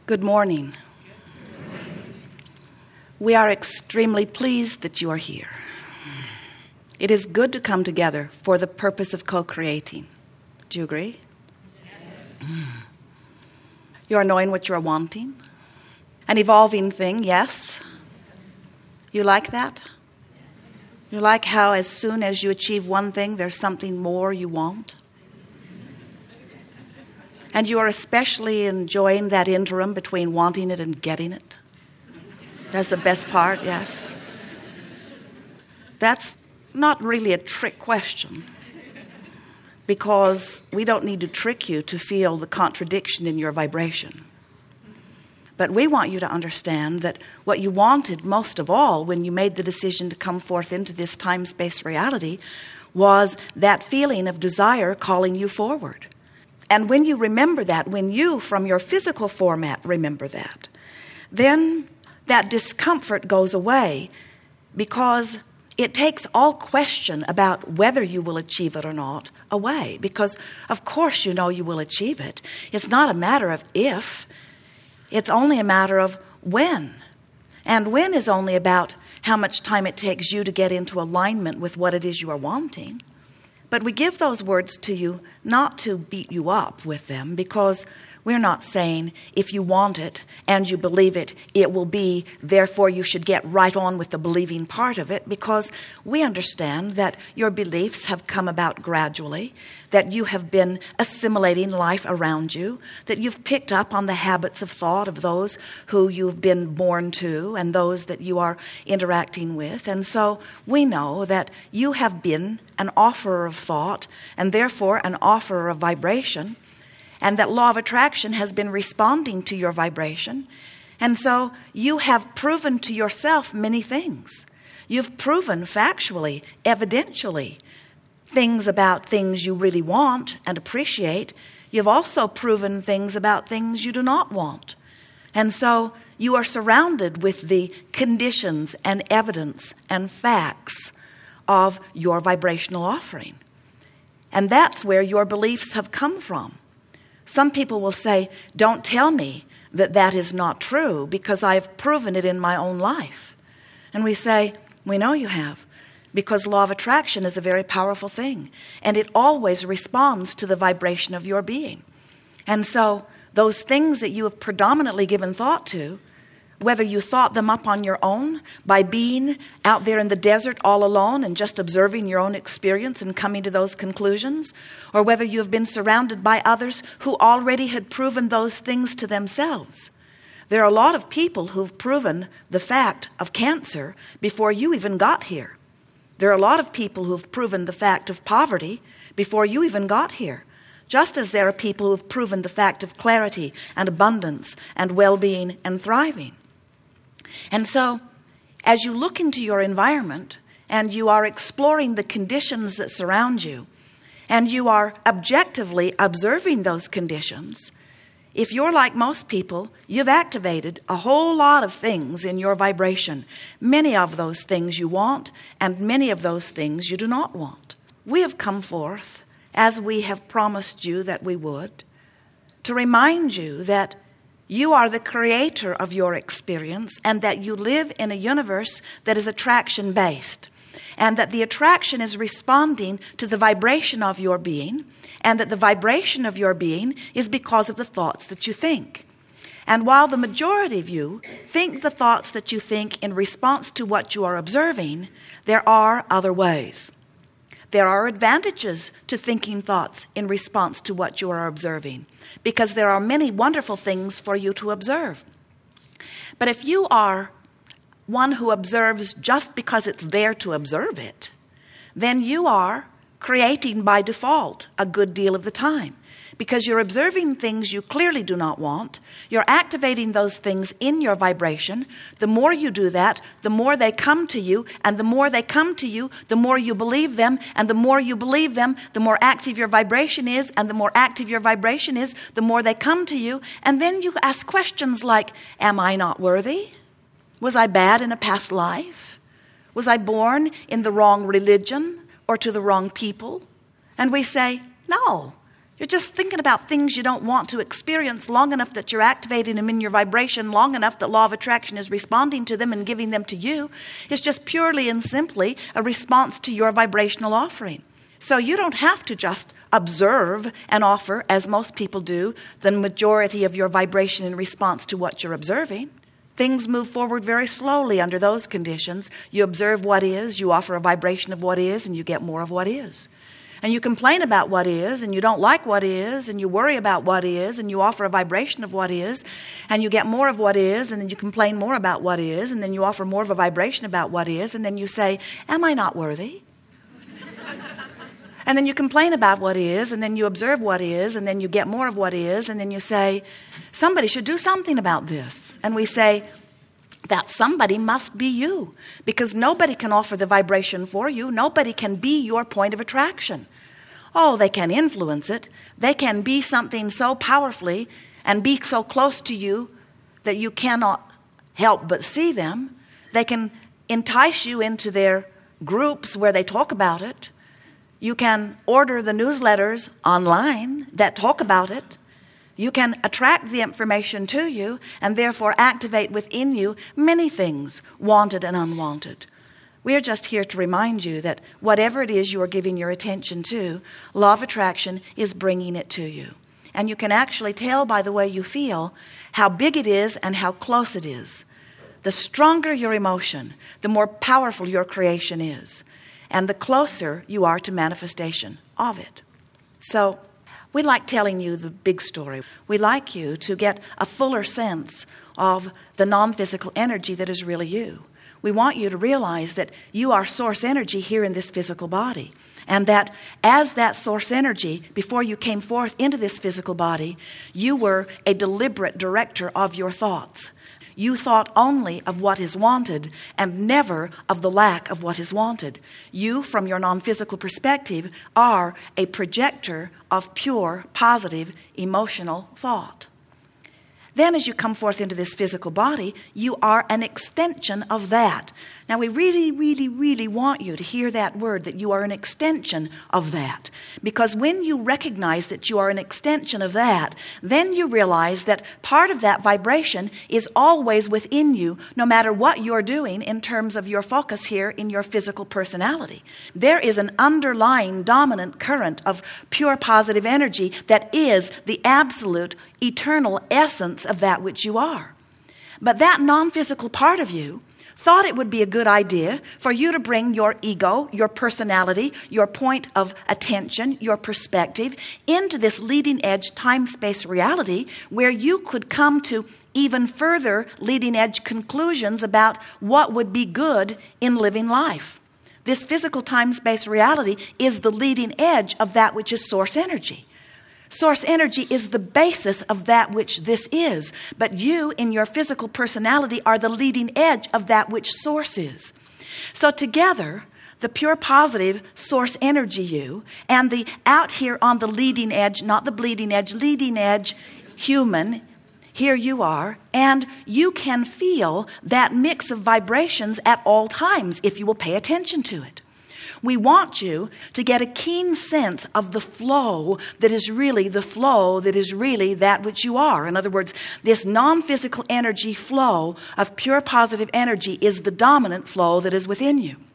Good morning. We are extremely pleased that you are here. It is good to come together for the purpose of co-creating. Do you agree? Yes. You are knowing what you are wanting. An evolving thing, yes. You like that? You like how as soon as you achieve one thing, there's something more you want? And you are especially enjoying that interim between wanting it and getting it. That's the best part, yes. That's not really a trick question, because we don't need to trick you to feel the contradiction in your vibration. But we want you to understand that what you wanted most of all when you made the decision to come forth into this time-space reality was that feeling of desire calling you forward. And when you remember that, when you, from your physical format, remember that, then that discomfort goes away, because it takes all question about whether you will achieve it or not away. Because, of course, you know you will achieve it. It's not a matter of if. It's only a matter of when. And when is only about how much time it takes you to get into alignment with what it is you are wanting. But we give those words to you not to beat you up with them, because we're not saying if you want it and you believe it, it will be, therefore you should get right on with the believing part of it, because we understand that your beliefs have come about gradually, that you have been assimilating life around you, that you've picked up on the habits of thought of those who you've been born to and those that you are interacting with. And so we know that you have been an offerer of thought and therefore an offerer of vibration, and that law of attraction has been responding to your vibration. And so you have proven to yourself many things. You've proven factually, evidentially, things about things you really want and appreciate. You've also proven things about things you do not want. And so you are surrounded with the conditions and evidence and facts of your vibrational offering. And that's where your beliefs have come from. Some people will say, don't tell me that that is not true, because I've proven it in my own life. And we say, we know you have, because law of attraction is a very powerful thing, and it always responds to the vibration of your being. And so those things that you have predominantly given thought to, whether you thought them up on your own by being out there in the desert all alone and just observing your own experience and coming to those conclusions, or whether you have been surrounded by others who already had proven those things to themselves. There are a lot of people who've proven the fact of cancer before you even got here. There are a lot of people who've proven the fact of poverty before you even got here. Just as there are people who've proven the fact of clarity and abundance and well-being and thriving. And so, as you look into your environment and you are exploring the conditions that surround you, and you are objectively observing those conditions, if you're like most people, you've activated a whole lot of things in your vibration. Many of those things you want, and many of those things you do not want. We have come forth, as we have promised you that we would, to remind you that you are the creator of your experience, and that you live in a universe that is attraction-based, and that the attraction is responding to the vibration of your being, and that the vibration of your being is because of the thoughts that you think. And while the majority of you think the thoughts that you think in response to what you are observing, there are other ways. There are advantages to thinking thoughts in response to what you are observing, because there are many wonderful things for you to observe. But if you are one who observes just because it's there to observe it, then you are creating by default a good deal of the time, because you're observing things you clearly do not want. You're activating those things in your vibration. The more you do that, the more they come to you, and the more they come to you, the more you believe them, and the more you believe them, the more active your vibration is, and the more active your vibration is, the more they come to you. And then you ask questions like, am I not worthy? Was I bad in a past life? Was I born in the wrong religion or to the wrong people? And we say, no. You're just thinking about things you don't want to experience long enough that you're activating them in your vibration long enough that law of attraction is responding to them and giving them to you. It's just purely and simply a response to your vibrational offering. So you don't have to just observe and offer, as most people do, the majority of your vibration in response to what you're observing. Things move forward very slowly under those conditions. You observe what is, you offer a vibration of what is, and you get more of what is. And you complain about what is, and you don't like what is, and you worry about what is, and you offer a vibration of what is, and you get more of what is, and then you complain more about what is, and then you offer more of a vibration about what is, and then you say, am I not worthy? And then you complain about what is, and then you observe what is, and then you get more of what is, and then you say, somebody should do something about this. And we say, that somebody must be you, because nobody can offer the vibration for you. Nobody can be your point of attraction. Oh, they can influence it. They can be something so powerfully and be so close to you that you cannot help but see them. They can entice you into their groups where they talk about it. You can order the newsletters online that talk about it. You can attract the information to you and therefore activate within you many things, wanted and unwanted. We are just here to remind you that whatever it is you are giving your attention to, law of attraction is bringing it to you. And you can actually tell by the way you feel how big it is and how close it is. The stronger your emotion, the more powerful your creation is. And the closer you are to manifestation of it. So, we like telling you the big story. We like you to get a fuller sense of the non-physical energy that is really you. We want you to realize that you are source energy here in this physical body. And that as that source energy, before you came forth into this physical body, you were a deliberate director of your thoughts. You thought only of what is wanted and never of the lack of what is wanted. You, from your non-physical perspective, are a projector of pure, positive, emotional thought. Then as you come forth into this physical body, you are an extension of that. Now we really, really, really want you to hear that word, that you are an extension of that. Because when you recognize that you are an extension of that, then you realize that part of that vibration is always within you, no matter what you're doing in terms of your focus here in your physical personality. There is an underlying dominant current of pure positive energy that is the absolute eternal essence of that which you are. But that non-physical part of you thought it would be a good idea for you to bring your ego, your personality, your point of attention, your perspective into this leading edge time-space reality where you could come to even further leading edge conclusions about what would be good in living life. This physical time-space reality is the leading edge of that which is source energy. Source energy is the basis of that which this is. But you, in your physical personality, are the leading edge of that which source is. So together, the pure positive source energy you and the out here on the leading edge, not the bleeding edge, leading edge human, here you are, and you can feel that mix of vibrations at all times if you will pay attention to it. We want you to get a keen sense of the flow that is really the flow that is really that which you are. In other words, this non-physical energy flow of pure positive energy is the dominant flow that is within you.